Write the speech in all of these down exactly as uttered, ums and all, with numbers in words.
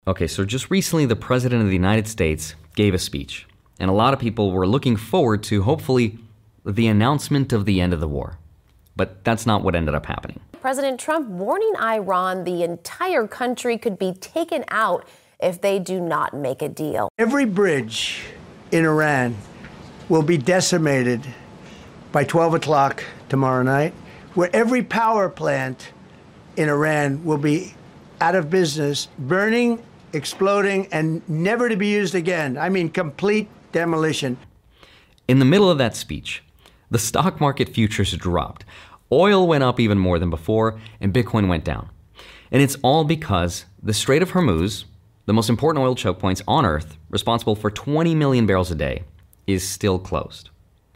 Okay, so just recently the President of the United States gave a speech, and a lot of people were looking forward to, hopefully, the announcement of the end of the war. But that's not what ended up happening. President Trump warning Iran the entire country could be taken out if they do not make a deal. Every bridge in Iran will be decimated by twelve o'clock tomorrow night, where every power plant in Iran will be out of business, burning, exploding, and never to be used again. I mean, complete demolition. In the middle of that speech, the stock market futures dropped. Oil went up even more than before, and Bitcoin went down. And it's all because the Strait of Hormuz, the most important oil choke points on Earth, responsible for twenty million barrels a day, is still closed.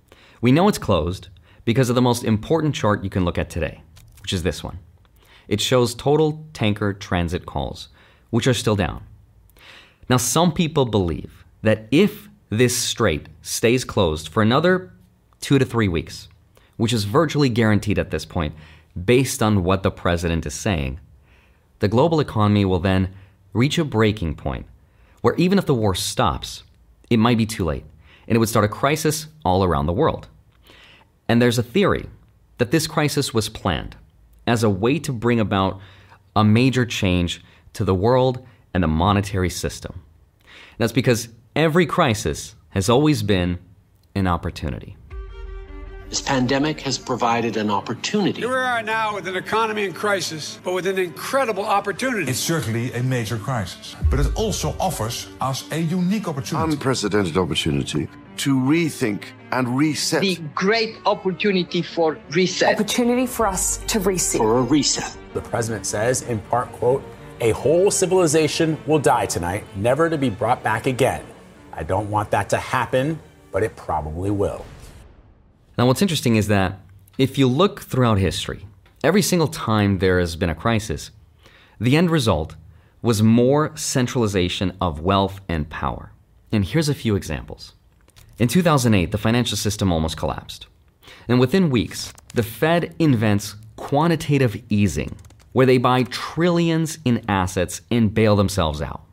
We know it's closed because of the most important chart you can look at today, which is this one. It shows total tanker transit calls, which are still down. Now, some people believe that if this strait stays closed for another two to three weeks, which is virtually guaranteed at this point, based on what the president is saying, the global economy will then reach a breaking point where even if the war stops, it might be too late, and it would start a crisis all around the world. And there's a theory that this crisis was planned as a way to bring about a major change to the world and the monetary system. And that's because every crisis has always been an opportunity. This pandemic has provided an opportunity. Here we are now with an economy in crisis, but with an incredible opportunity. It's certainly a major crisis, but it also offers us a unique opportunity. Unprecedented opportunity to rethink and reset. The great opportunity for reset. Opportunity for us to reset. For a reset. The president says, in part, quote, "A whole civilization will die tonight, never to be brought back again. I don't want that to happen, but it probably will." Now, what's interesting is that if you look throughout history, every single time there has been a crisis, the end result was more centralization of wealth and power. And here's a few examples. In two thousand eight, the financial system almost collapsed. And within weeks, the Fed invents quantitative easing, where they buy trillions in assets and bail themselves out.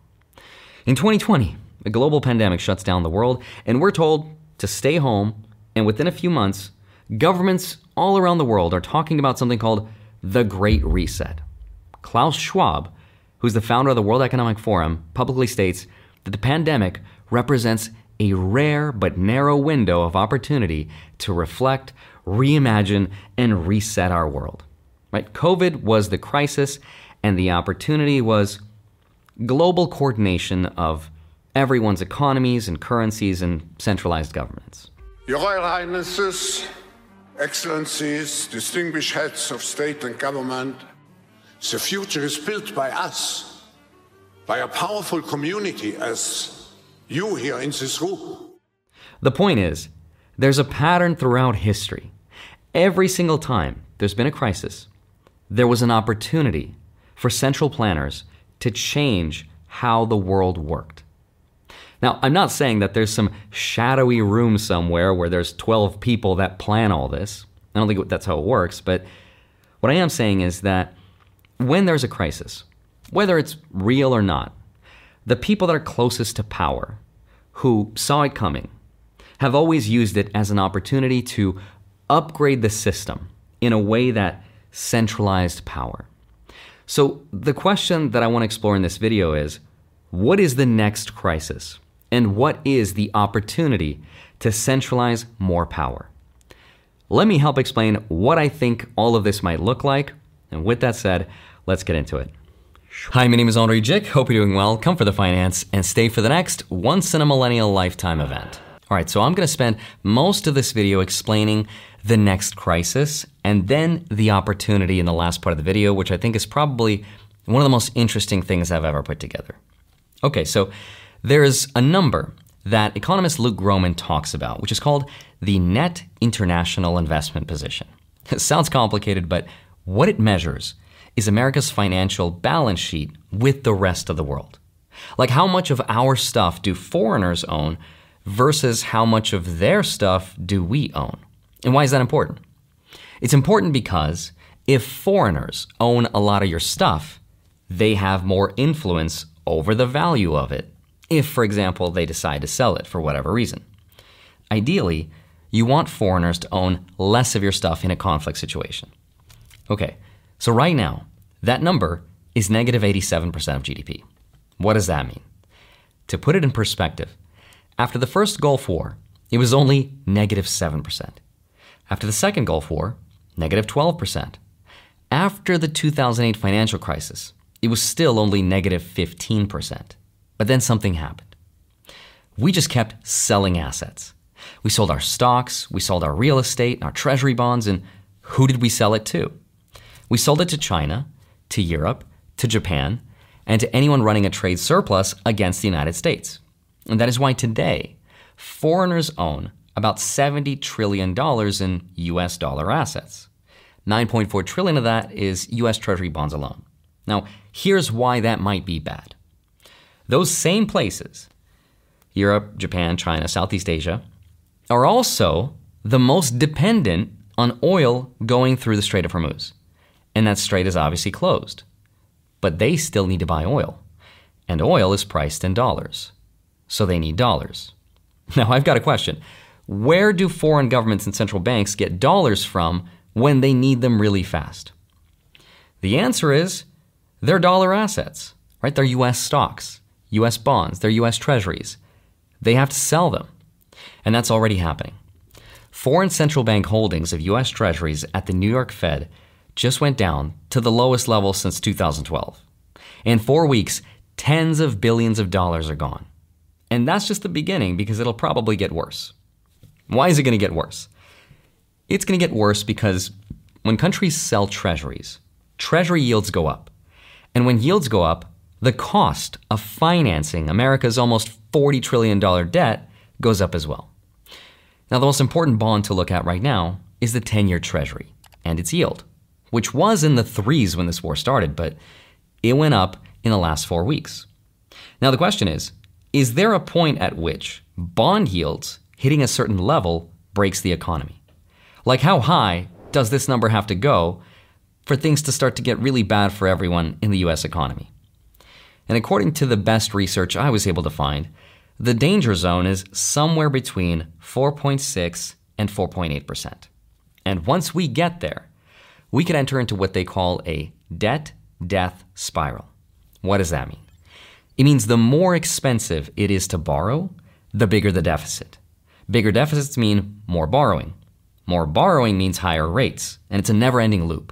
In twenty twenty, a global pandemic shuts down the world, and we're told to stay home. And within a few months, governments all around the world are talking about something called the Great Reset. Klaus Schwab, who's the founder of the World Economic Forum, publicly states that the pandemic represents a rare but narrow window of opportunity to reflect, reimagine, and reset our world. Right? COVID was the crisis, and the opportunity was global coordination of everyone's economies and currencies and centralized governments. Your Royal Highnesses, Excellencies, distinguished heads of state and government, the future is built by us, by a powerful community as you here in this room. The point is, there's a pattern throughout history. Every single time there's been a crisis, there was an opportunity for central planners to change how the world worked. Now, I'm not saying that there's some shadowy room somewhere where there's twelve people that plan all this. I don't think that's how it works, but what I am saying is that when there's a crisis, whether it's real or not, the people that are closest to power, who saw it coming, have always used it as an opportunity to upgrade the system in a way that centralized power. So the question that I want to explore in this video is, what is the next crisis? And what is the opportunity to centralize more power? Let me help explain what I think all of this might look like. And with that said, let's get into it. Hi, my name is Henri Jick. Hope you're doing well. Come for the finance and stay for the next once in a millennial lifetime event. All right, so I'm going to spend most of this video explaining the next crisis and then the opportunity in the last part of the video, which I think is probably one of the most interesting things I've ever put together. Okay, so there's a number that economist Luke Gromen talks about, which is called the net international investment position. It sounds complicated, but what it measures is America's financial balance sheet with the rest of the world. Like how much of our stuff do foreigners own versus how much of their stuff do we own? And why is that important? It's important because if foreigners own a lot of your stuff, they have more influence over the value of it, if, for example, they decide to sell it for whatever reason. Ideally, you want foreigners to own less of your stuff in a conflict situation. Okay, so right now, that number is negative eighty-seven percent of G D P. What does that mean? To put it in perspective, after the first Gulf War, it was only negative seven percent. After the second Gulf War, negative twelve percent. After the two thousand eight financial crisis, it was still only negative fifteen percent. But then something happened. We just kept selling assets. We sold our stocks, we sold our real estate and our treasury bonds, and who did we sell it to? We sold it to China, to Europe, to Japan, and to anyone running a trade surplus against the United States. And that is why today, foreigners own about seventy trillion dollars in U S dollar assets. nine point four trillion dollars of that is U S Treasury bonds alone. Now, here's why that might be bad. Those same places, Europe, Japan, China, Southeast Asia, are also the most dependent on oil going through the Strait of Hormuz. And that strait is obviously closed. But they still need to buy oil. And oil is priced in dollars. So they need dollars. Now, I've got a question. Where do foreign governments and central banks get dollars from when they need them really fast? The answer is their dollar assets, right? Their U S stocks, U S bonds, their U S treasuries. They have to sell them. And that's already happening. Foreign central bank holdings of U S treasuries at the New York Fed just went down to the lowest level since two thousand twelve. In four weeks, tens of billions of dollars are gone. And that's just the beginning because it'll probably get worse. Why is it going to get worse? It's going to get worse because when countries sell treasuries, treasury yields go up. And when yields go up, the cost of financing America's almost forty trillion dollars debt goes up as well. Now, the most important bond to look at right now is the ten-year treasury and its yield, which was in the threes when this war started, but it went up in the last four weeks. Now, the question is, is there a point at which bond yields hitting a certain level breaks the economy? Like, how high does this number have to go for things to start to get really bad for everyone in the U S economy? And according to the best research I was able to find, the danger zone is somewhere between four point six and four point eight percent. And once we get there, we could enter into what they call a debt-death spiral. What does that mean? It means the more expensive it is to borrow, the bigger the deficit. Bigger deficits mean more borrowing. More borrowing means higher rates, and it's a never-ending loop.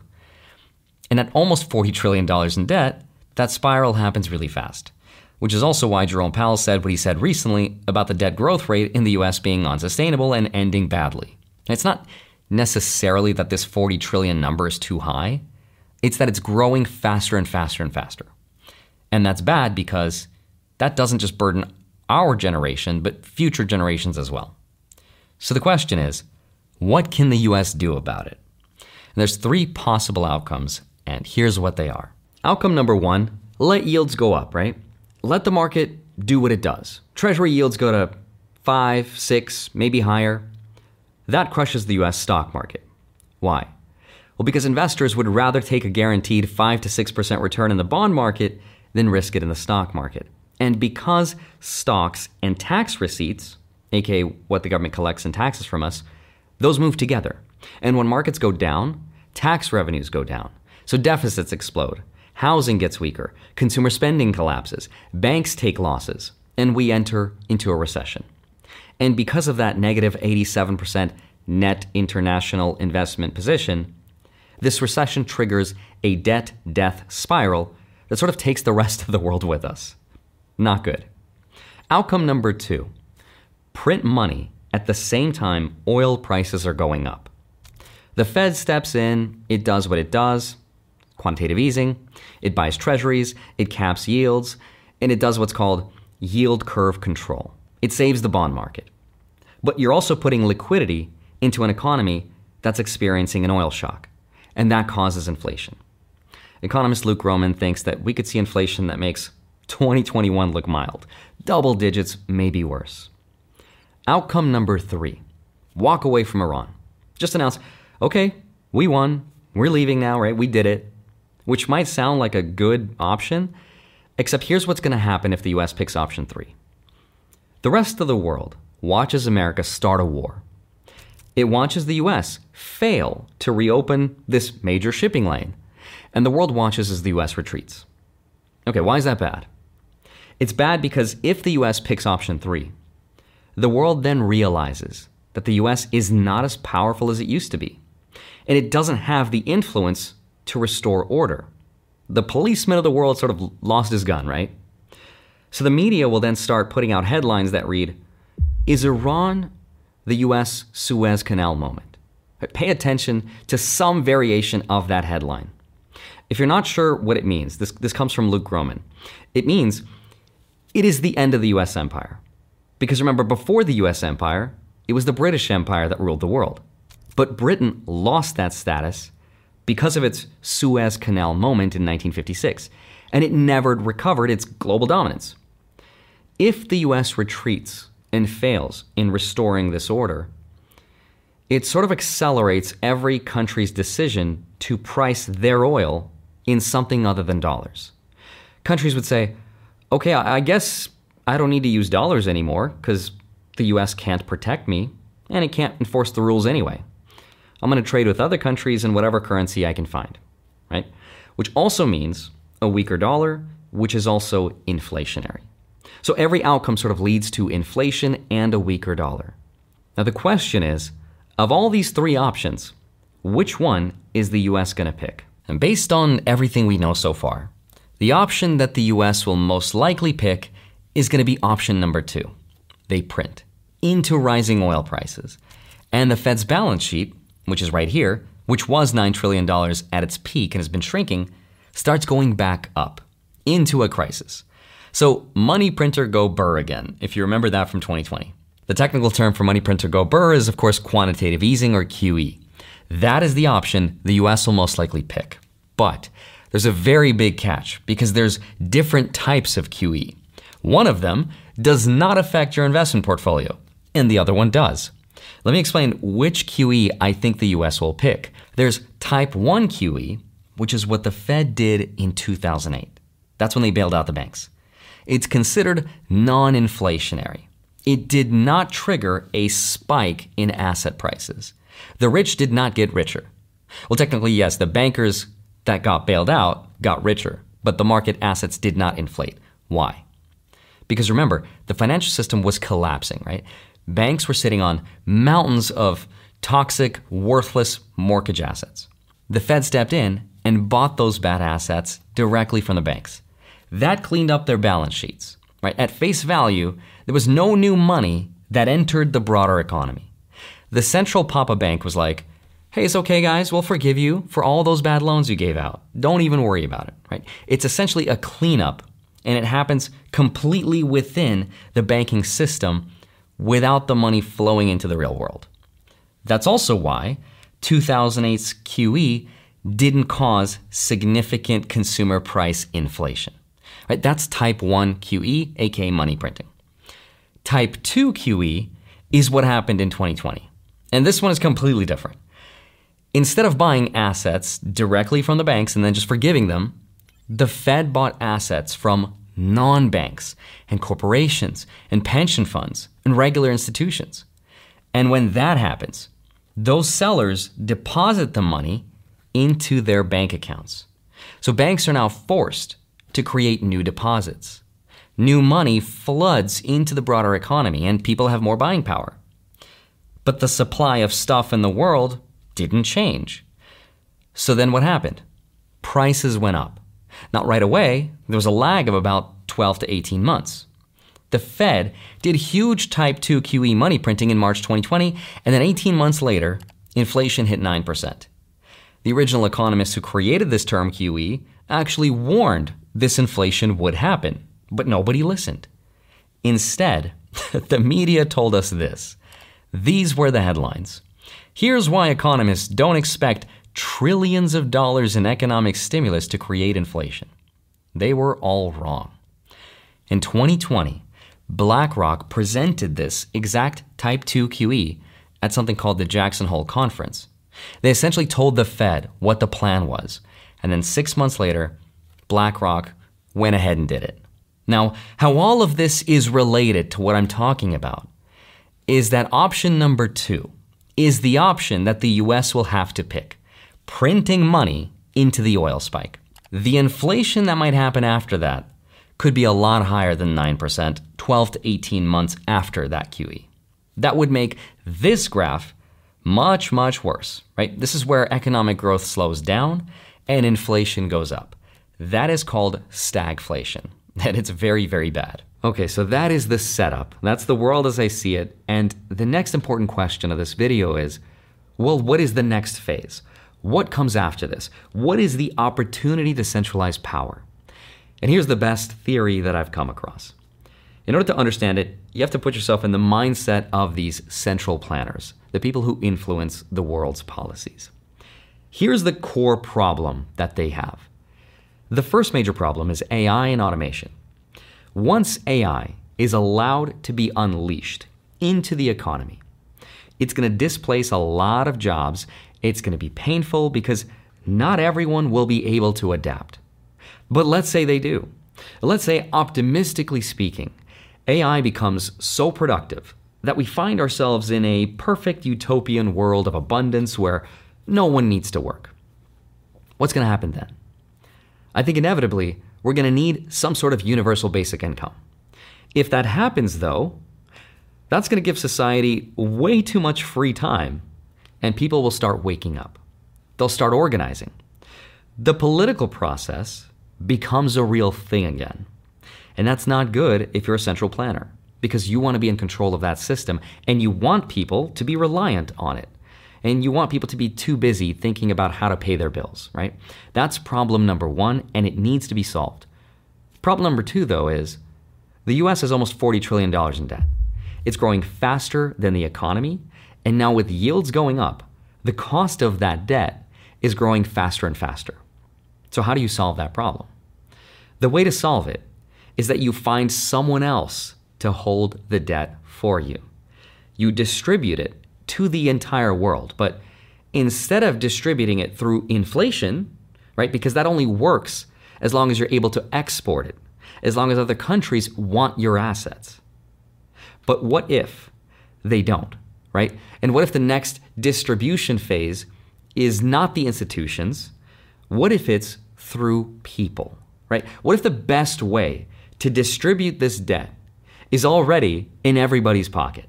And at almost forty trillion dollars in debt, that spiral happens really fast, which is also why Jerome Powell said what he said recently about the debt growth rate in the U S being unsustainable and ending badly. And it's not necessarily that this forty trillion number is too high. It's that it's growing faster and faster and faster. And that's bad because that doesn't just burden our generation, but future generations as well. So the question is, what can the U S do about it? And there's three possible outcomes, and here's what they are. Outcome number one, let yields go up, right? Let the market do what it does. Treasury yields go to five, six, maybe higher. That crushes the U S stock market. Why? Well, because investors would rather take a guaranteed five to six percent return in the bond market than risk it in the stock market. And because stocks and tax receipts, aka what the government collects in taxes from us, those move together. And when markets go down, tax revenues go down. So deficits explode. Housing gets weaker, consumer spending collapses, banks take losses, and we enter into a recession. And because of that negative eighty-seven percent net international investment position, this recession triggers a debt-death spiral that sort of takes the rest of the world with us. Not good. Outcome number two, print money at the same time oil prices are going up. The Fed steps in, it does what it does, quantitative easing, it buys treasuries, it caps yields, and it does what's called yield curve control. It saves the bond market. But you're also putting liquidity into an economy that's experiencing an oil shock, and that causes inflation. Economist Luke Roman thinks that we could see inflation that makes twenty twenty-one look mild. Double digits may be worse. Outcome number three, walk away from Iran. Just announce, okay, we won, we're leaving now, right? We did it. Which might sound like a good option, Except here's what's going to happen if the U S picks option three. The rest of the world watches America start a war. It watches the U S fail to reopen this major shipping lane, and the world watches as the U S retreats. Okay, why is that bad? It's bad because if the U S picks option three, the world then realizes that the U S is not as powerful as it used to be, and it doesn't have the influence to restore order. The policeman of the world sort of lost his gun, right? So the media will then start putting out headlines that read, "Is Iran the U S Suez Canal moment?" Pay attention to some variation of that headline. If you're not sure what it means, this, this comes from Luke Gromen. It means it is the end of the U S empire. Because remember, before the U S empire, it was the British Empire that ruled the world. But Britain lost that status because of its Suez Canal moment in nineteen fifty-six, and it never recovered its global dominance. If the U S retreats and fails in restoring this order, it sort of accelerates every country's decision to price their oil in something other than dollars. Countries would say, okay, I guess I don't need to use dollars anymore because the U S can't protect me and it can't enforce the rules anyway. I'm going to trade with other countries in whatever currency I can find, right? Which also means a weaker dollar, which is also inflationary. So every outcome sort of leads to inflation and a weaker dollar. Now the question is, of all these three options, which one is the U S going to pick? And based on everything we know so far, the option that the U S will most likely pick is going to be option number two. They print into rising oil prices. And the Fed's balance sheet, which is right here, which was nine trillion dollars at its peak and has been shrinking, starts going back up into a crisis. So money printer go burr again, if you remember that from twenty twenty. The technical term for money printer go burr is, of course, quantitative easing, or Q E. That is the option the U S will most likely pick. But there's a very big catch, because there's different types of Q E. One of them does not affect your investment portfolio, and the other one does. Let me explain which Q E I think the U S will pick. There's type one Q E, which is what the Fed did in two thousand eight. That's when they bailed out the banks. It's considered non-inflationary. It did not trigger a spike in asset prices. The rich did not get richer. Well, technically, yes, the bankers that got bailed out got richer, but the market assets did not inflate. Why? Because remember, the financial system was collapsing, right? Banks were sitting on mountains of toxic, worthless mortgage assets. The Fed stepped in and bought those bad assets directly from the banks. That cleaned up their balance sheets, right? At face value, there was no new money that entered the broader economy. The central Papa Bank was like, hey, it's okay, guys, we'll forgive you for all those bad loans you gave out. Don't even worry about it, right? It's essentially a cleanup, and it happens completely within the banking system without the money flowing into the real world. That's also why two thousand eight's Q E didn't cause significant consumer price inflation. Right? That's type one Q E, aka money printing. Type two Q E is what happened in twenty twenty. And this one is completely different. Instead of buying assets directly from the banks and then just forgiving them, the Fed bought assets from non-banks and corporations and pension funds and regular institutions. And when that happens, those sellers deposit the money into their bank accounts. So banks are now forced to create new deposits. New money floods into the broader economy and people have more buying power. But the supply of stuff in the world didn't change. So then what happened? Prices went up. Not right away, there was a lag of about twelve to eighteen months. The Fed did huge type two Q E money printing in March twenty twenty, and then eighteen months later, inflation hit nine percent. The original economists who created this term Q E actually warned this inflation would happen, but nobody listened. Instead, the media told us this. These were the headlines. Here's why economists don't expect trillions of dollars in economic stimulus to create inflation. They were all wrong. In twenty twenty, BlackRock presented this exact type two Q E at something called the Jackson Hole Conference. They essentially told the Fed what the plan was, and then six months later, BlackRock went ahead and did it. Now, how all of this is related to what I'm talking about is that option number two is the option that the U S will have to pick, printing money into the oil spike. The inflation that might happen after that could be a lot higher than nine percent twelve to eighteen months after that Q E. That would make this graph much, much worse, right? This is where economic growth slows down and inflation goes up. That is called stagflation, and it's very, very bad. Okay, so that is the setup. That's the world as I see it. And the next important question of this video is, well, what is the next phase? What comes after this? What is the opportunity to centralize power? And here's the best theory that I've come across. In order to understand it, you have to put yourself in the mindset of these central planners, the people who influence the world's policies. Here's the core problem that they have. The first major problem is A I and automation. Once A I is allowed to be unleashed into the economy, it's going to displace a lot of jobs. It's going to be painful because not everyone will be able to adapt. But let's say they do. Let's say, optimistically speaking, A I becomes so productive that we find ourselves in a perfect utopian world of abundance where no one needs to work. What's going to happen then? I think inevitably we're going to need some sort of universal basic income. If that happens, though, that's going to give society way too much free time, and people will start waking up. They'll start organizing. The political process becomes a real thing again. And that's not good if you're a central planner, because you want to be in control of that system and you want people to be reliant on it. And you want people to be too busy thinking about how to pay their bills, right? That's problem number one, and it needs to be solved. Problem number two, though, is the U S has almost forty trillion dollars in debt. It's growing faster than the economy, and now with yields going up, the cost of that debt is growing faster and faster. So how do you solve that problem? The way to solve it is that you find someone else to hold the debt for you. You distribute it to the entire world, but instead of distributing it through inflation, right, because that only works as long as you're able to export it, as long as other countries want your assets. But what if they don't, right? And what if the next distribution phase is not the institutions? What if it's through people, right? What if the best way to distribute this debt is already in everybody's pocket?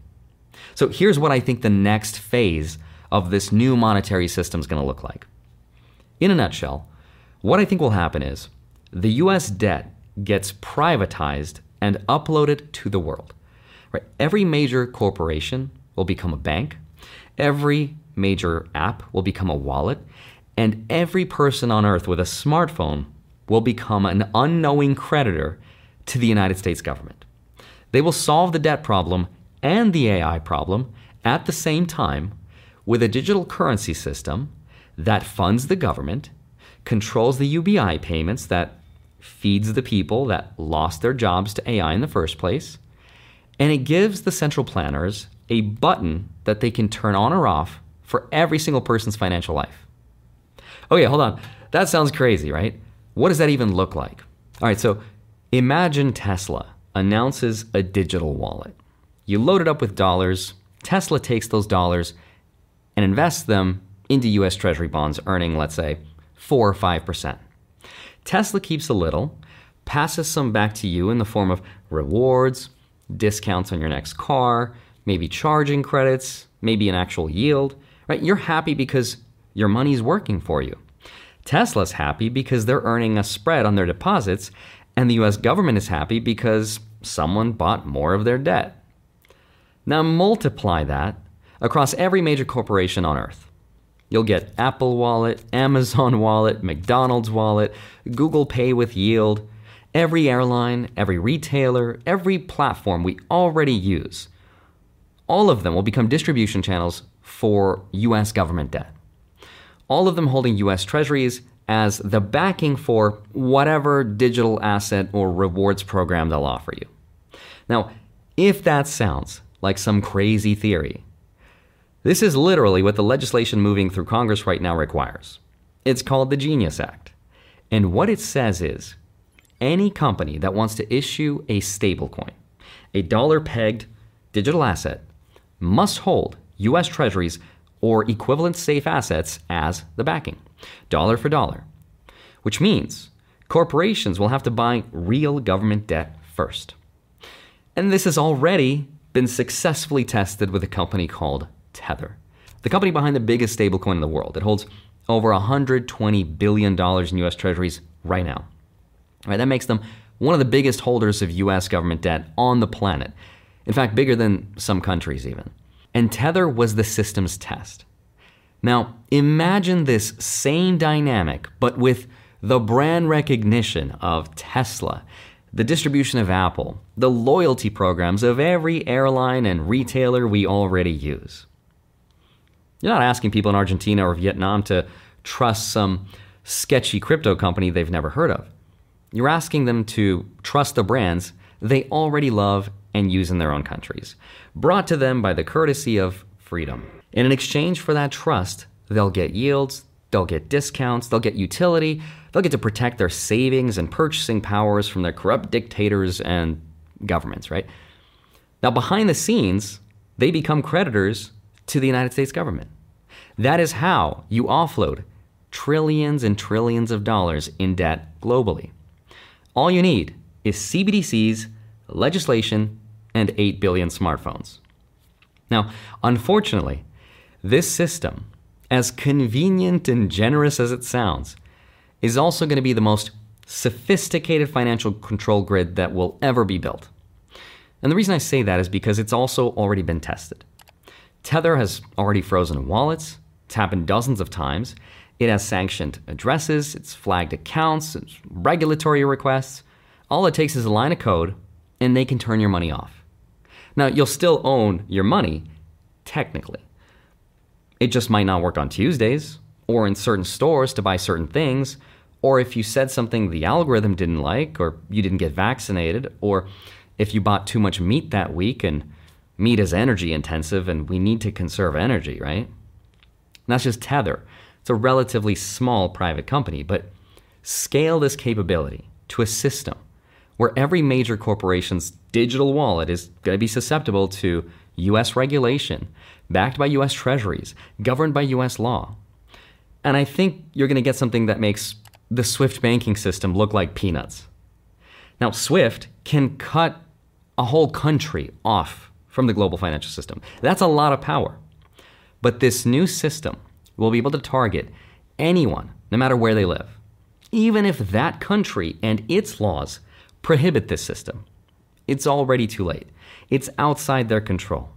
So here's what I think the next phase of this new monetary system is going to look like. In a nutshell, what I think will happen is the U S debt gets privatized and uploaded to the world. Right? Every major corporation will become a bank. Every major app will become a wallet. And every person on earth with a smartphone will become an unknowing creditor to the United States government. They will solve the debt problem and the A I problem at the same time with a digital currency system that funds the government, controls the U B I payments that feeds the people that lost their jobs to A I in the first place, and it gives the central planners a button that they can turn on or off for every single person's financial life. Oh yeah, hold on. That sounds crazy, right? What does that even look like? All right, so imagine Tesla announces a digital wallet. You load it up with dollars. Tesla takes those dollars and invests them into U S Treasury bonds, earning, let's say, four or five percent. Tesla keeps a little, passes some back to you in the form of rewards, discounts on your next car, maybe charging credits, maybe an actual yield, right? You're happy because your money's working for you. Tesla's happy because they're earning a spread on their deposits, and the U S government is happy because someone bought more of their debt. Now multiply that across every major corporation on earth. You'll get Apple Wallet, Amazon Wallet, McDonald's Wallet, Google Pay with yield, every airline, every retailer, every platform we already use. All of them will become distribution channels for U S government debt. All of them holding U S treasuries as the backing for whatever digital asset or rewards program they'll offer you. Now, if that sounds like some crazy theory, this is literally what the legislation moving through Congress right now requires. It's called the Genius Act. And what it says is, any company that wants to issue a stablecoin, a dollar-pegged digital asset, must hold U S Treasuries or equivalent safe assets as the backing, dollar for dollar, which means corporations will have to buy real government debt first. And this has already been successfully tested with a company called Tether, the company behind the biggest stablecoin in the world. It holds over one hundred twenty billion dollars in U S Treasuries right now. All right, that makes them one of the biggest holders of U S government debt on the planet. In fact, bigger than some countries even. And Tether was the system's test. Now, imagine this same dynamic, but with the brand recognition of Tesla, the distribution of Apple, the loyalty programs of every airline and retailer we already use. You're not asking people in Argentina or Vietnam to trust some sketchy crypto company they've never heard of. You're asking them to trust the brands they already love and use in their own countries, brought to them by the courtesy of freedom. And in exchange for that trust, they'll get yields, they'll get discounts, they'll get utility, they'll get to protect their savings and purchasing powers from their corrupt dictators and governments, right? Now, behind the scenes, they become creditors to the United States government. That is how you offload trillions and trillions of dollars in debt globally. All you need is C B D Cs, legislation, and eight billion smartphones. Now, unfortunately, this system, as convenient and generous as it sounds, is also going to be the most sophisticated financial control grid that will ever be built. And the reason I say that is because it's also already been tested. Tether has already frozen wallets. It's happened dozens of times. It has sanctioned addresses, it's flagged accounts, it's regulatory requests. All it takes is a line of code, and they can turn your money off. Now, you'll still own your money, technically. It just might not work on Tuesdays, or in certain stores to buy certain things, or if you said something the algorithm didn't like, or you didn't get vaccinated, or if you bought too much meat that week, and meat is energy intensive, and we need to conserve energy, right? And that's just Tether. It's a relatively small private company, but scale this capability to a system where every major corporation's digital wallet is going to be susceptible to U S regulation, backed by U S treasuries, governed by U S law. And I think you're going to get something that makes the SWIFT banking system look like peanuts. Now, SWIFT can cut a whole country off from the global financial system. That's a lot of power. But this new system will be able to target anyone, no matter where they live, even if that country and its laws prohibit this system. It's already too late. It's outside their control.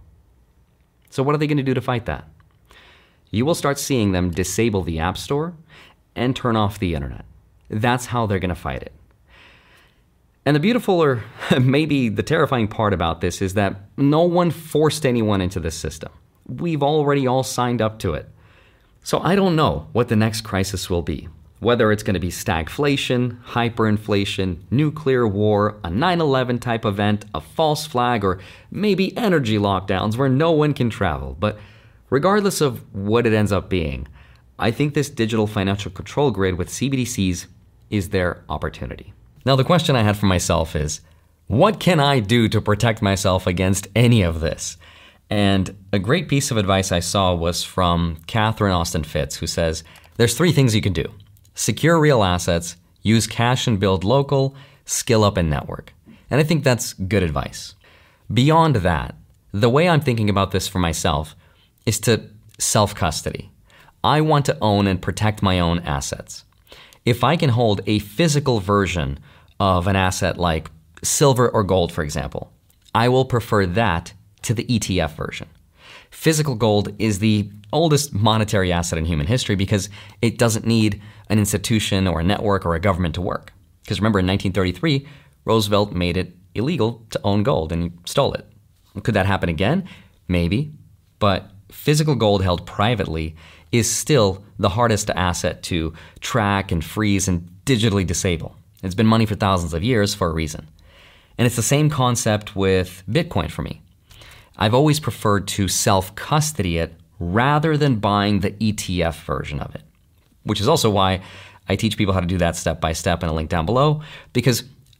So what are they going to do to fight that? You will start seeing them disable the App Store and turn off the internet. That's how they're going to fight it. And the beautiful, or maybe the terrifying part about this, is that no one forced anyone into this system. We've already all signed up to it. So I don't know what the next crisis will be, whether it's going to be stagflation, hyperinflation, nuclear war, a nine eleven type event, a false flag, or maybe energy lockdowns where no one can travel. But regardless of what it ends up being, I think this digital financial control grid with C B D Cs is their opportunity. Now, the question I had for myself is, what can I do to protect myself against any of this? And a great piece of advice I saw was from Catherine Austin Fitts, who says, there's three things you can do. Secure real assets, use cash and build local, skill up and network. And I think that's good advice. Beyond that, the way I'm thinking about this for myself is to self-custody. I want to own and protect my own assets. If I can hold a physical version of an asset like silver or gold, for example, I will prefer that to the E T F version. Physical gold is the oldest monetary asset in human history because it doesn't need an institution or a network or a government to work. Because remember, in nineteen thirty-three, Roosevelt made it illegal to own gold and he stole it. Could that happen again? Maybe. But physical gold held privately is still the hardest asset to track and freeze and digitally disable. It's been money for thousands of years for a reason. And it's the same concept with Bitcoin for me. I've always preferred to self-custody it rather than buying the E T F version of it, which is also why I teach people how to do that step by step in a link down below, because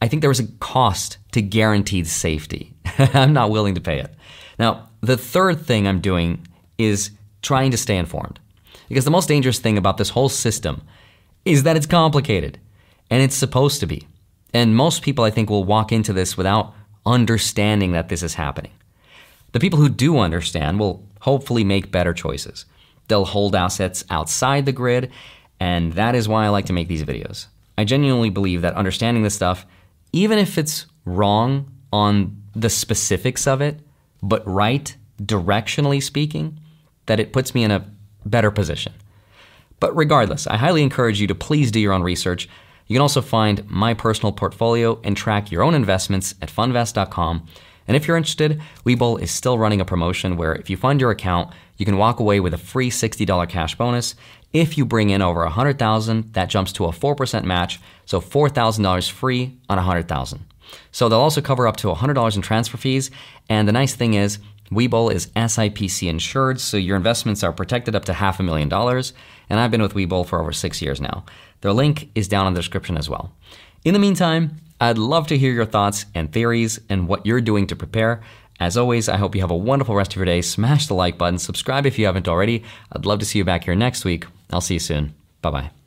I think there is a cost to guaranteed safety. I'm not willing to pay it. Now, the third thing I'm doing is trying to stay informed. Because the most dangerous thing about this whole system is that it's complicated. And it's supposed to be. And most people, I think, will walk into this without understanding that this is happening. The people who do understand will hopefully make better choices. They'll hold assets outside the grid, and that is why I like to make these videos. I genuinely believe that understanding this stuff, even if it's wrong on the specifics of it, but right directionally speaking, that it puts me in a better position. But regardless, I highly encourage you to please do your own research. You can also find my personal portfolio and track your own investments at fundvest dot com. And if you're interested, Webull is still running a promotion where if you fund your account, you can walk away with a free sixty dollars cash bonus. If you bring in over one hundred thousand dollars, that jumps to a four percent match, so four thousand dollars free on one hundred thousand dollars. So they'll also cover up to one hundred dollars in transfer fees. And the nice thing is, Webull is S I P C insured, so your investments are protected up to half a million dollars. And I've been with Webull for over six years now. Their link is down in the description as well. In the meantime, I'd love to hear your thoughts and theories and what you're doing to prepare. As always, I hope you have a wonderful rest of your day. Smash the like button, subscribe if you haven't already. I'd love to see you back here next week. I'll see you soon. Bye-bye.